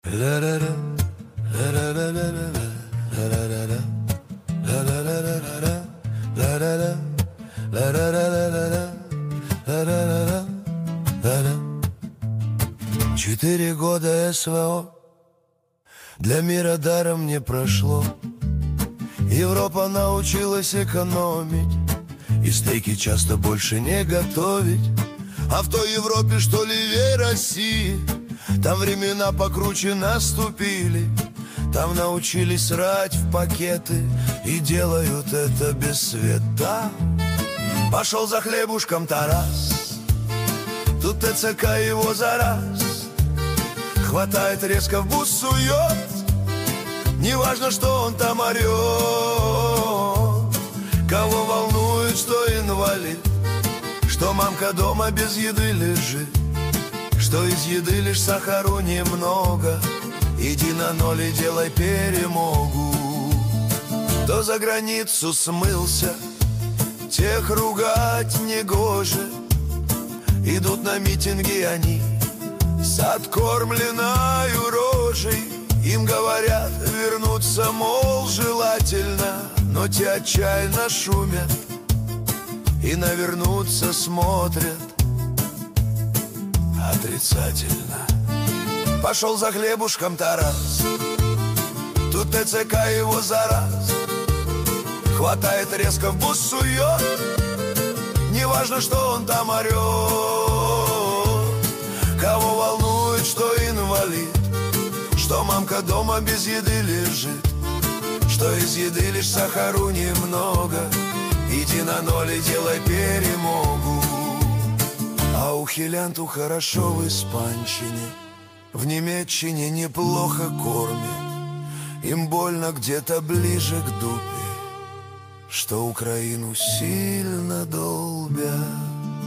Четыре года СВО для мира даром не прошло. Европа научилась экономить и стейки часто больше не готовить. А в той Европе, что левее России, там времена покруче наступили. Там научились срать в пакеты и делают это без света. Пошел за хлебушком Тарас, тут ТЦК его за раз хватает, резко в бус сует. Неважно, что он там орет, кого волнует, что инвалид, что мамка дома без еды лежит, что из еды лишь сахару немного. Иди на ноль и делай перемогу. Кто за границу смылся, тех ругать негоже. Идут на митинги они с откормленною рожей. Им говорят вернуться, мол, желательно, но те отчаянно шумят и на вернуться смотрят отрицательно. Пошел за хлебушком Тарас, тут ТЦК его за раз хватает, резко в бус сует. Неважно, что он там орет, кого волнует, что инвалид, что мамка дома без еды лежит, что из еды лишь сахару немного. Иди на ноль и делай перемогу. А ухилянту хорошо в испанщине, в Немеччине неплохо кормят. Им больно где-то ближе к дупе, что Украину сильно долбят.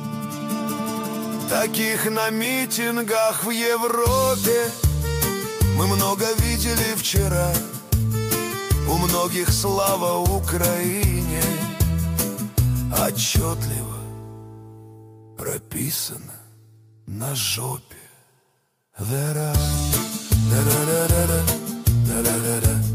Таких на митингах в Европе мы много видели вчера. У многих слава Украине отчетливо прописано на жопе. Да-да-да-да-да-да-да-да-да.